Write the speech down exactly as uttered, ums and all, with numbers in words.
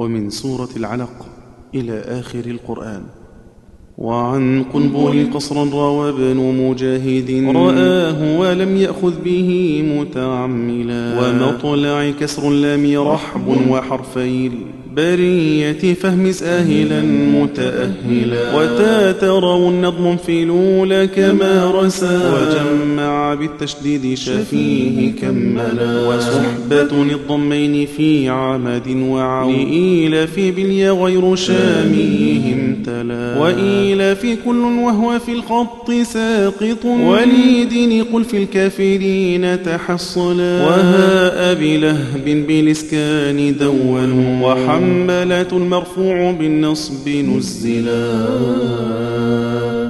ومن سورة العلق إلى آخر القرآن. وعن قنبل قصرا روى ابن مجاهد رآه ولم يأخذ به متعملا. ومطلع كسر اللام رحب وحرفي برية فهمس آهلا متأهلا. وتاتروا النظم في الأولى كما رسى وجمع بالتشديد شفيه كملا. وصحبة الضمين في عمد وعون لإيلاف باليا غير شاميهم تلا. وإيلاف كل وهو في الخط ساقط وليدن قل في الكافرين تحصلا. وهاء بلهب بالإسكان دونوا وحملة المرفوع بالنصب نزلا.